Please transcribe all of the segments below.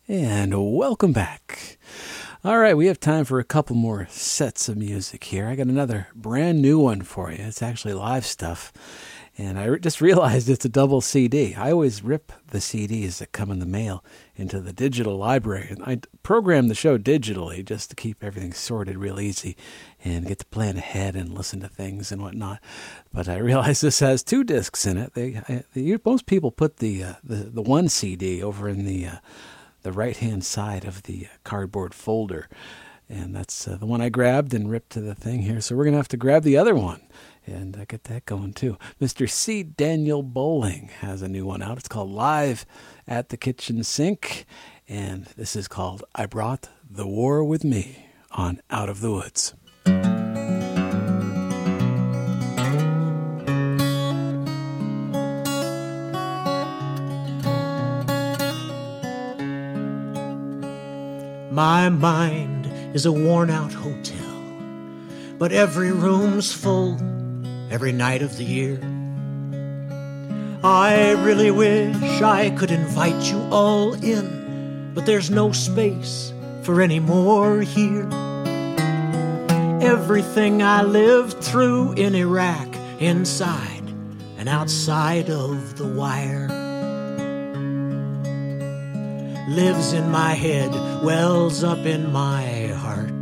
And welcome back. All right, we have time for a couple more sets of music here. I got another brand new one for you. It's actually live stuff. And I just realized it's a double CD. I always rip the CDs that come in the mail into the digital library. And I program the show digitally just to keep everything sorted real easy and get to plan ahead and listen to things and whatnot. But I realize this has two discs in it. Most people put the one CD over in the right-hand side of the cardboard folder. And that's the one I grabbed and ripped to the thing here. So we're going to have to grab the other one and get that going too. Mr. C. Daniel Bowling has a new one out. It's called Live at the Kitchen Sink. And this is called I Brought the War With Me on Out of the Woods. My mind is a worn-out hotel, but every room's full every night of the year. I really wish I could invite you all in, but there's no space for any more here. Everything I lived through in Iraq, inside and outside of the wire, lives in my head, wells up in my heart,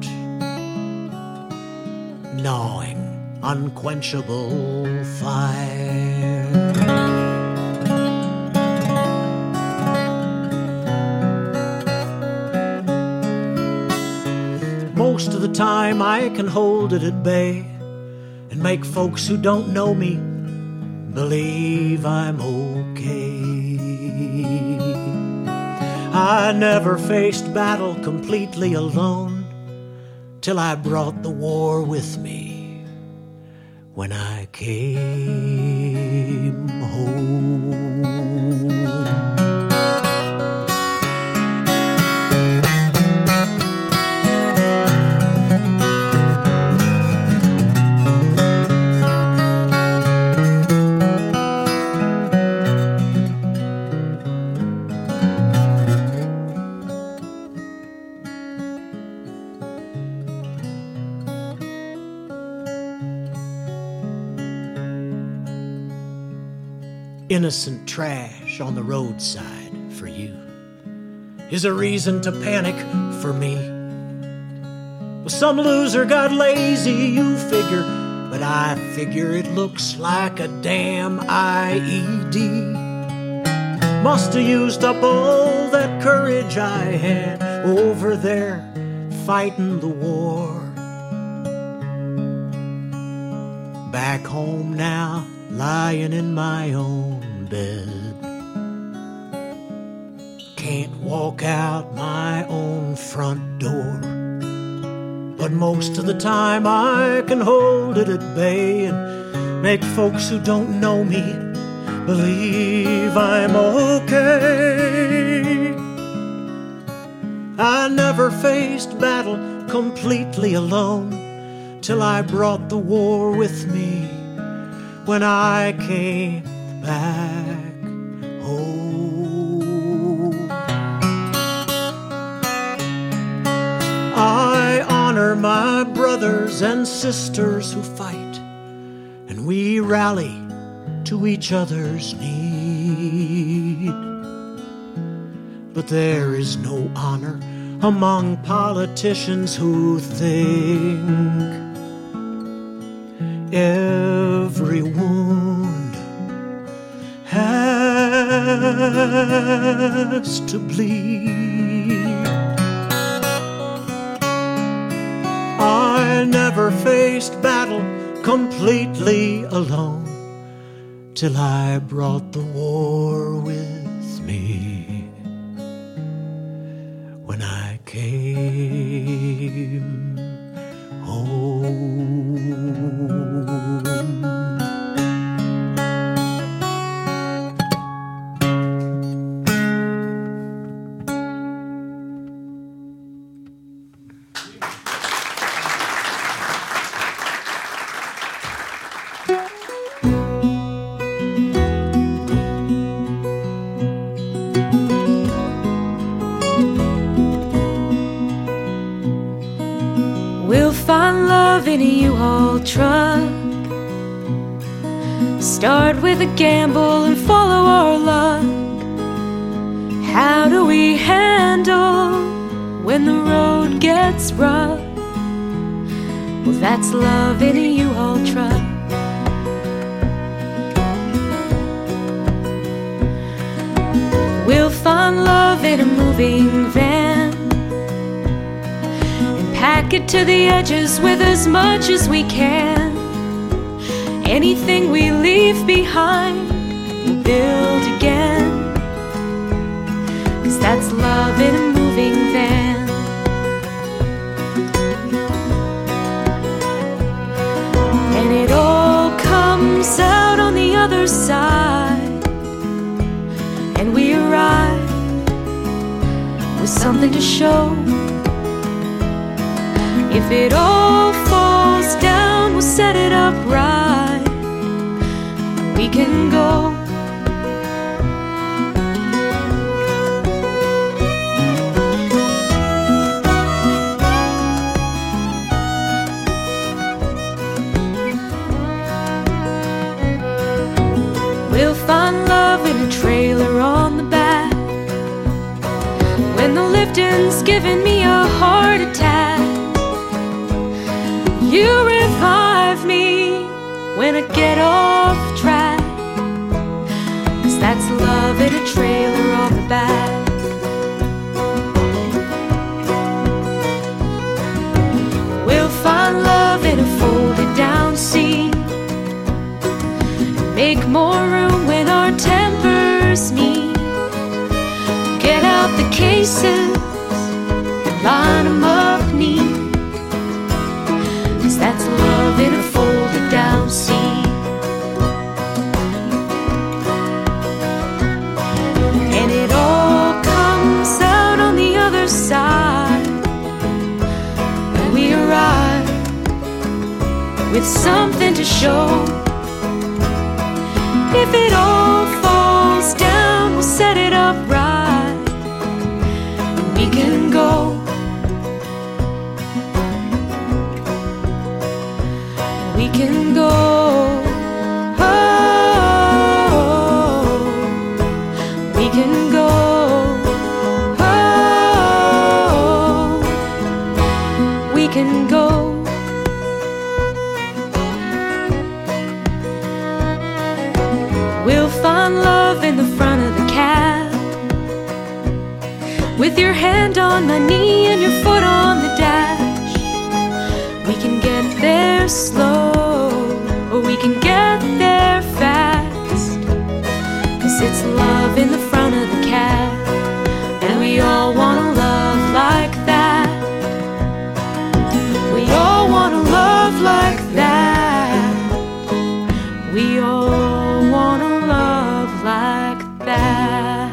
gnawing unquenchable fire. Most of the time I can hold it at bay and make folks who don't know me believe I'm okay. I never faced battle completely alone till I brought the war with me when I came home. Innocent trash on the roadside for you is a reason to panic for me. Well, some loser got lazy, you figure, but I figure it looks like a damn IED. Must have used up all that courage I had over there fighting the war. Back home now, lying in my own bed, can't walk out my own front door, but most of the time I can hold it at bay and make folks who don't know me believe I'm okay. I never faced battle completely alone till I brought the war with me when I came back home. I honor my brothers and sisters who fight, and we rally to each other's need. But there is no honor among politicians who think every wound has to bleed. I never faced battle completely alone till I brought the war with me when I came home. in a U-Haul truck. Start with a gamble and follow our luck. How do we handle when the road gets rough? Well, that's love in a U-Haul truck. We'll find love in a moving van and pack it to the edges with as much as we can. Anything we leave behind, we'll build again, 'cause that's love in a moving van. And it all comes out on the other side, and we arrive with something to show. If it all falls down, we'll set it up right. We can go. We'll find love in a trailer on the back when the lifting's giving me a heart attack. You revive me when I get off track, 'cause that's love in a trailer on the back. We'll find love in a folded down seat, make more room when our tempers meet. Get out the cases and line them up neat, 'cause that's love in a folded down seat. And it all comes out on the other side when we arrive with something to show. If it all falls down, we'll set it up right, and we can go. We can go. Oh, we can go. Oh, we can go. We'll find love in the front of the cab, with your hand on my knee and your foot on the dash. We can get there slow, or we can get there fast, 'cause it's love in the front of the cab, and we all wanna love like that. We all wanna love like that. We all wanna love like that.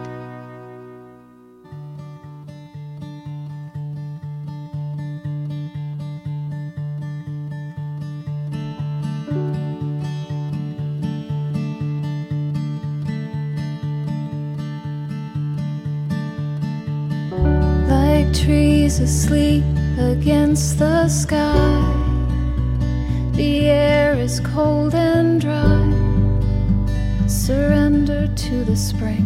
Like trees asleep against the sky, the air is cold and dry. Surrender to the spring.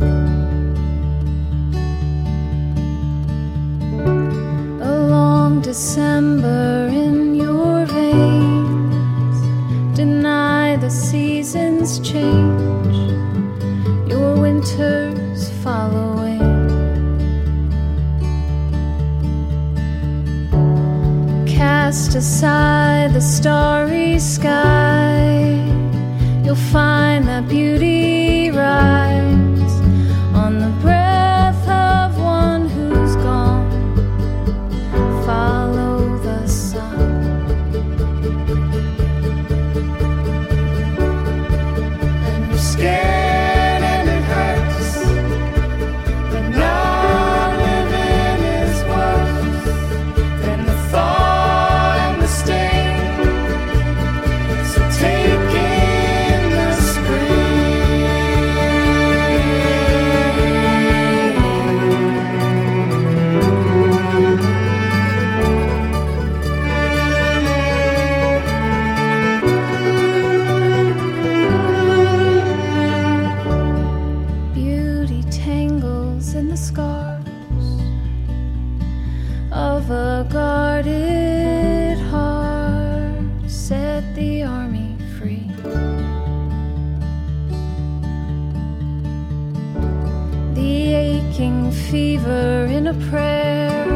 A long December in your veins, deny the seasons change, your winters following. Cast aside the starry sky, you'll find that beauty rise on the breath of one who's gone. Follow the sun. And you're scared and it hurts, but not living is worse than the thought and the sting. So take in the spring. flames and the scars of a guarded heart set the army free. The aching fever in a prayer,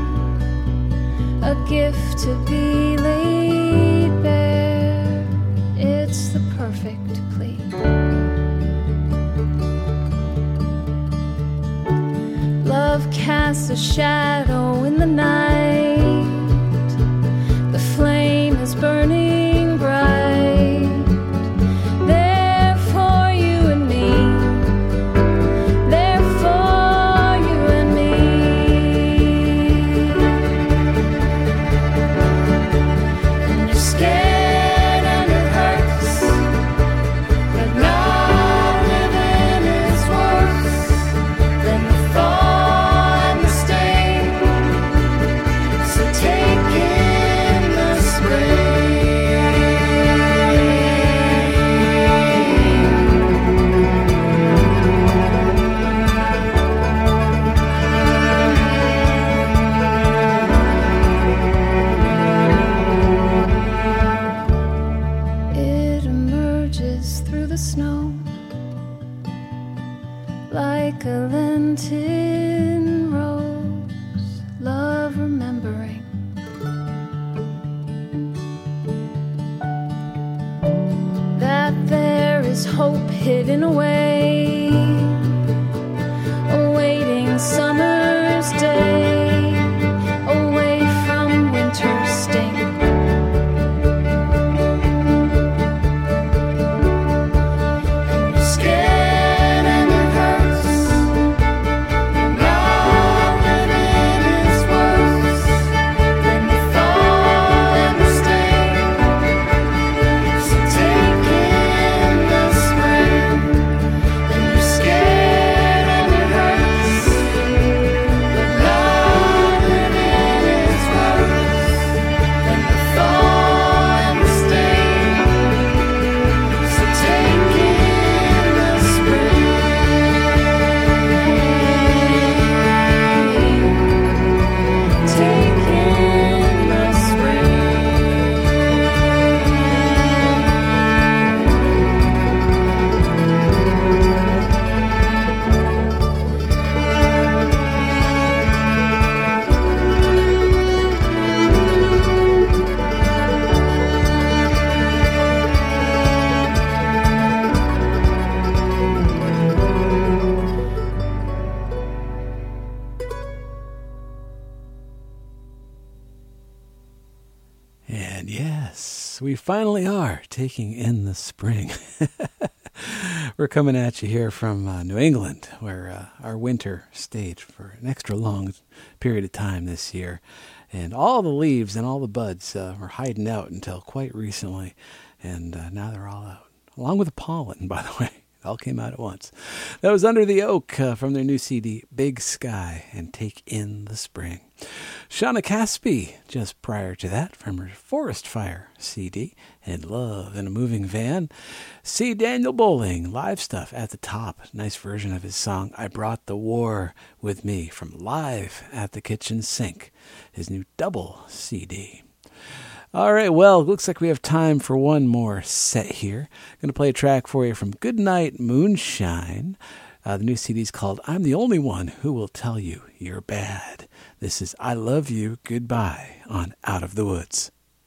a gift to be laid bare. It's the perfect plea. Love casts a shadow in the night. The flame is burning bright. There for you and me. There for you and me. And you're scared and it hurts, but not living is worse than the fall and the stain. So take in the spring. It emerges through the snow like a Lenten rose, love remembering. That there is hope hidden away, awaiting summer's day, away from winter's sting. You're scared and it hurts, not living is worse than the fall and the stain. So take in the spring. And you're scared and it hurts, but not living is worse than the fall and the stain. So take in the spring. Take in the spring. And yes, we finally are taking in the spring. We're coming at you here from New England, where our winter stayed for an extra long period of time this year. And all the leaves and all the buds were hiding out until quite recently. And now they're all out, along with the pollen, by the way. It all came out at once. That was Under the Oak from their new CD, Big Sky and Take in the Spring. Shauna Caspi, just prior to that, from her Forest Fire CD, and Love in a Moving Van. C. Daniel Bowling, live stuff at the top. Nice version of his song, I Brought the War With Me, from Live at the Kitchen Sink, his new double CD. All right, well, it looks like we have time for one more set here. I'm going to play a track for you from Goodnight Moonshine. The new CD is called I'm the Only One Who Will Tell You You're Bad. This is I Love You, Goodbye on Out of the Woods.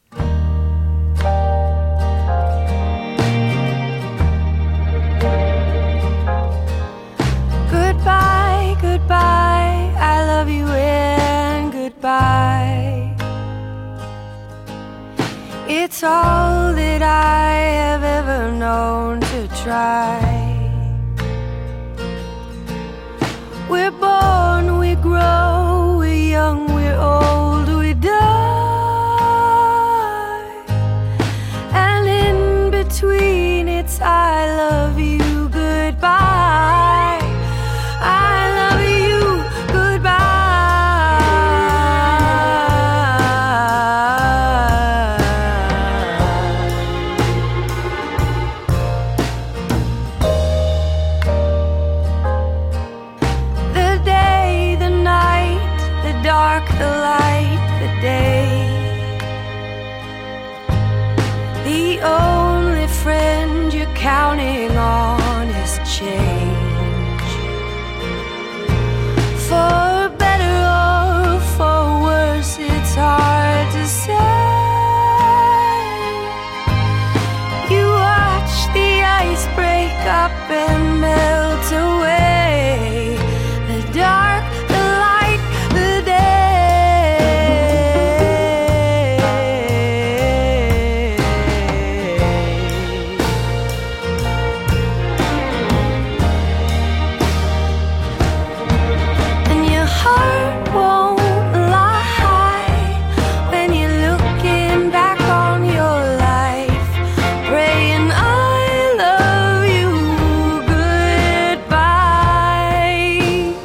Goodbye, goodbye, I love you and goodbye. It's all that I have ever known to try. We're born, we grow, we're young, we're old, we die. And in between it's I love you, goodbye. I love you, goodbye. dark, the light, the day. The only friend you're counting on is change. For better or for worse, it's hard to say. You watch the ice break up and melt away. The dark, the light, the day. And your heart won't lie when you're looking back on your life, praying I love you goodbye.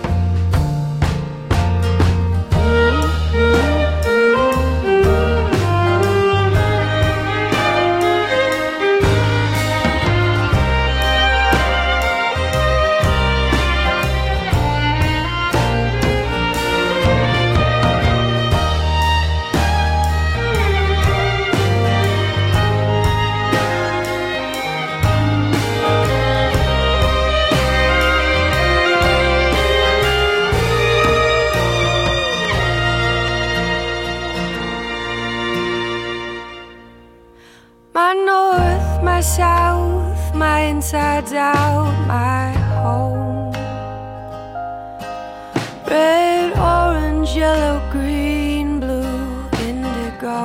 My north, my south, my insides out, my home. Red, orange, yellow, green, blue, indigo.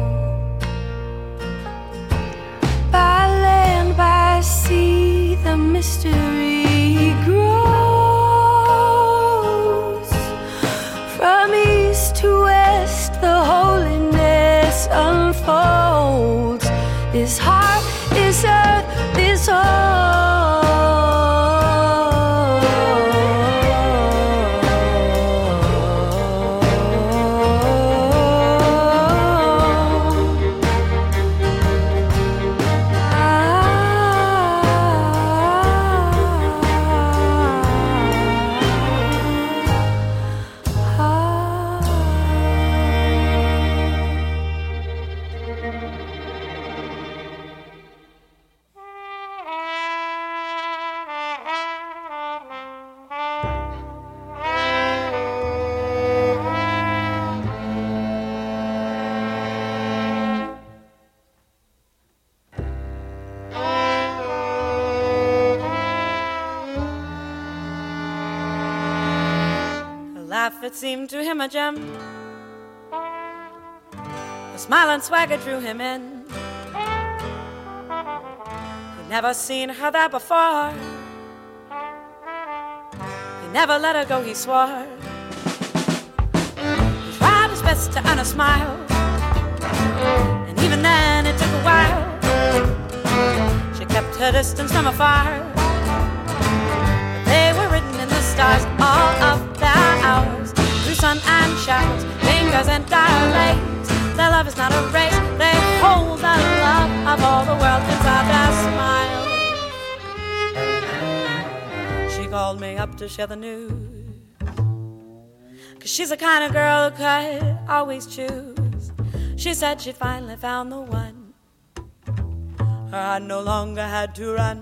By land, by sea, the mystery grows. From east to west, the holiness unfolds. This heart, this earth, this laugh, it seemed to him a gem. A smile and swagger drew him in. He'd never seen her there before. He never let her go, he swore. He tried his best to earn a smile, and even then it took a while. She kept her distance from afar, but they were written in the stars, all of their hours, through sun and showers, fingers and dilates. Their love is not a race, they hold the love of all the world inside their smile. She called me up to share the news, 'cause she's the kind of girl who could always choose. She said she'd finally found the one. Her heart no longer had to run.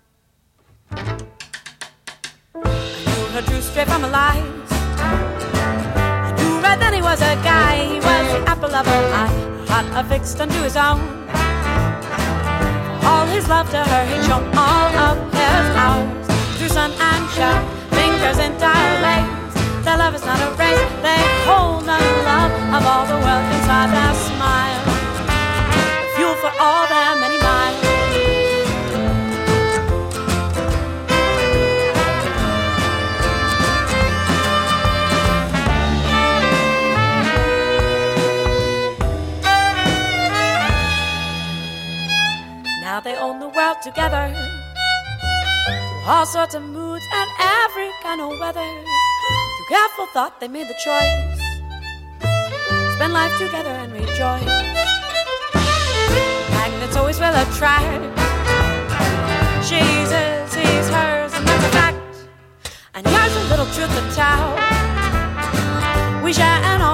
I knew her true straight from her lies. I knew right then he was a guy. He was the apple of her eye, heart affixed unto his own. For all his love to her, he'd shown all of his hours, through sun and shower, fingers and dilates. Their love is not a race, they hold the love of all the world inside their smile. The fuel for all their many miles. Now they own the world together, through all sorts of moods and every kind of weather. Through careful thought they made the choice, spend life together and rejoice. Magnets always will attract. She's his, he's hers, and that's a fact. And here's a little truth to tell: we share an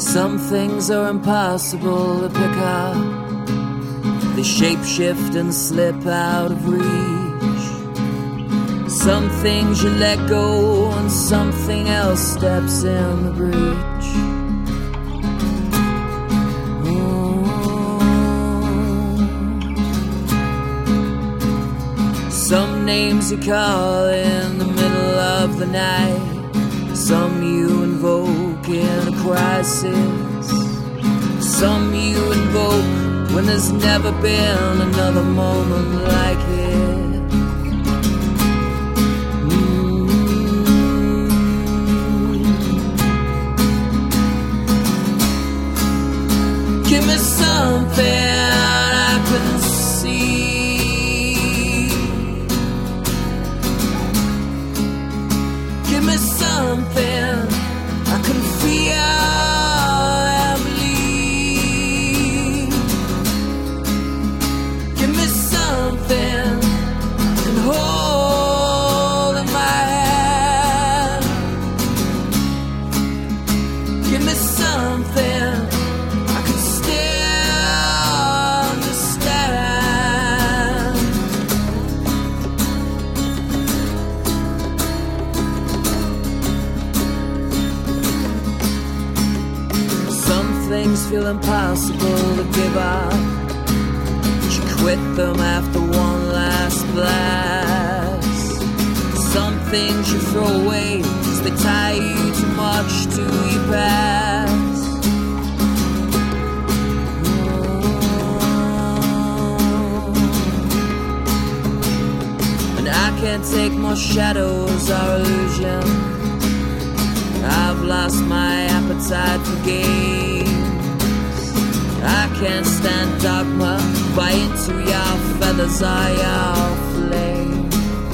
Some things are impossible to pick up. They shapeshift and slip out of reach. Some things you let go and something else steps in the breach. Some names you call in the middle of the night, some you invoke in a crisis, some you invoke when there's never been another moment like it. Give me something I couldn't see. Give me something I can feel and believe. Give me something I can hold in my hand. Give me something I can still understand. Some things feel impossible to give up, but you quit them after one last blast. Some things you throw away 'cause they tie you too much to your past. And I can't take more shadows or illusion. I've lost my appetite for games. I can't stand dogma, buy into your feathers or your flames.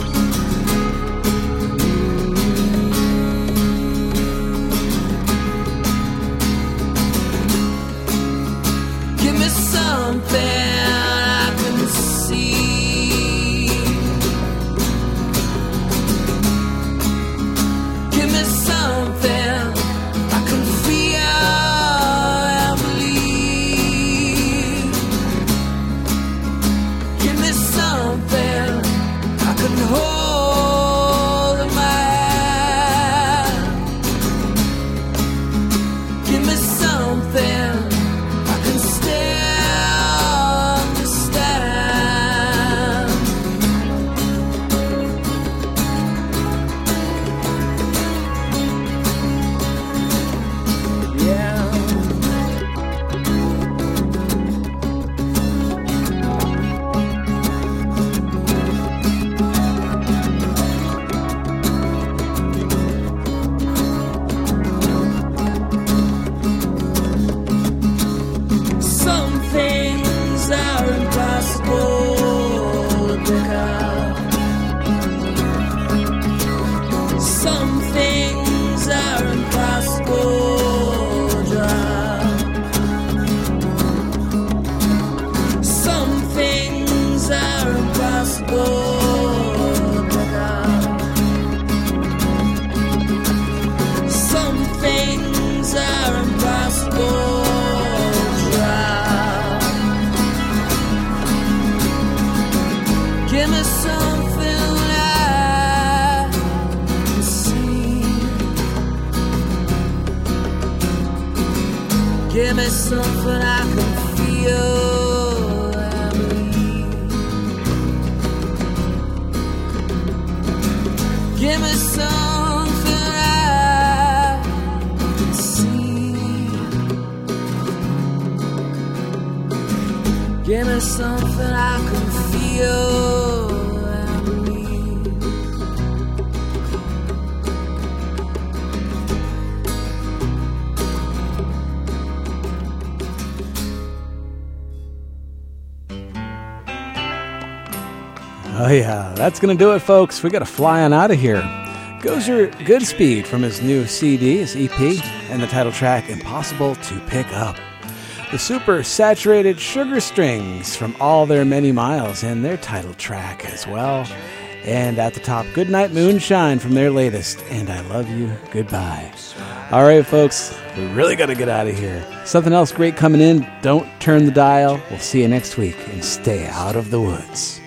Give me something I can see. Give me something I can feel and believe. Give me something I can hold in my hand. Give me something I can still understand. Yeah. Some things are impossible to pick up. Some things are impossible to drop. Some things are impossible to pick up. Some things are impossible to drop. Give me something I can see. Give me something I can feel and believe. Give me something I can see. Give me something I can feel and believe. Oh yeah, that's going to do it, folks. We got to fly on out of here. Gozer Goodspeed from his new CD, his EP, and the title track, Impossible to Pick Up. The super saturated Sugar Strings from All Their Many Miles and their title track as well. And at the top, Goodnight Moonshine from their latest, And I Love You, Goodbye. All right, folks, we really got to get out of here. Something else great coming in. Don't turn the dial. We'll see you next week, and stay out of the woods.